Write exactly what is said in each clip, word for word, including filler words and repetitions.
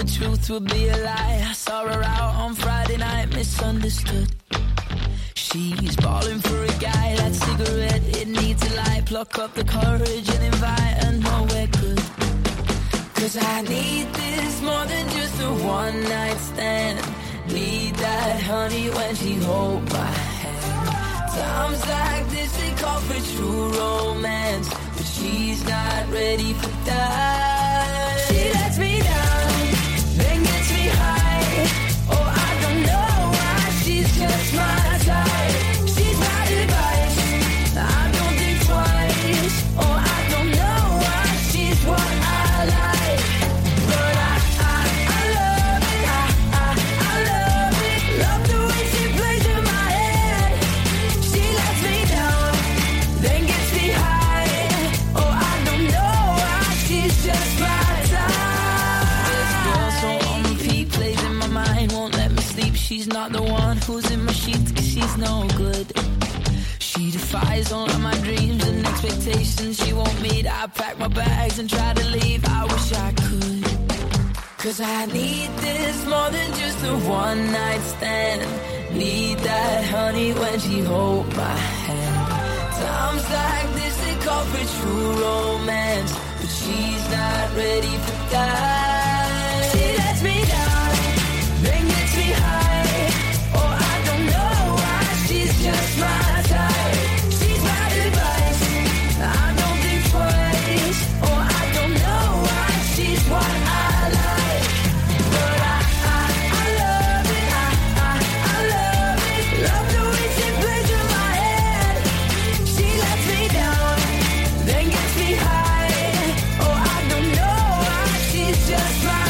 the truth would be a lie. I saw her out on Friday night, misunderstood. She's balling for a guy, that cigarette, it needs a light. Pluck up the courage and invite her nowhere good. Cause I need this more than just a one night stand. Need that honey when she hold my hand. Times like this they call for true romance, but she's not ready for that. She lets me down, then gets me high. Oh, I don't know why, she's just my type. She's my device, I don't think twice. Oh, I don't know why, she's what I like. But I, I, I love it, I, I, I love it. Love the way she plays in my head. She lets me down, then gets me high. Oh, I don't know why, she's just my type. This girl so on repeat, plays in my mind, won't let me sleep. She's not the one who's in my sheets, cause she's no good. She defies all of my dreams and expectations she won't meet. I pack my bags and try to leave, I wish I could. Cause I need this more than just a one night stand. Need that honey when she hold my hand. Times like this they call for true romance, but she's not ready for that. She lets me down, then gets me high. Oh, I don't know why, she's just my type. She's my device, I don't think twice. Oh, I don't know why, she's what I like. But I, I, I love it, I, I, I love it. Love the way she plays in my head. She lets me down, then gets me high. Oh, I don't know why, she's just my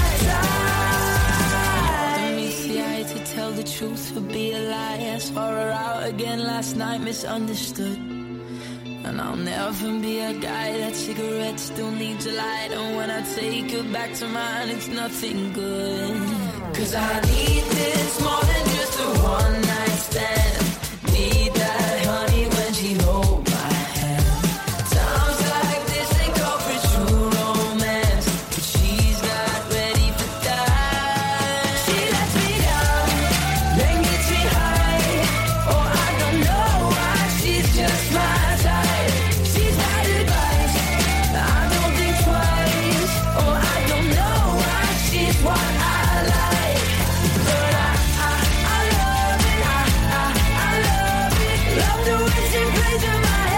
type. Let me see eye to tell the truth would be a lie. I saw her out again last night, misunderstood. And I'll never be a guy that cigarette still needs a light. And when I take her back to mine, it's nothing good. Cause I need this more than just a one night stand. Need that honey when she hold my hand. Times like this they call for true romance, but she's not ready for that. She lets me down, then gets me high. Oh, I don't know why, she's just my type. She's my device, I don't think twice. Oh, I don't know why, she's what I like. But I, I, I love it, I, I, I love it. Love the way she plays in my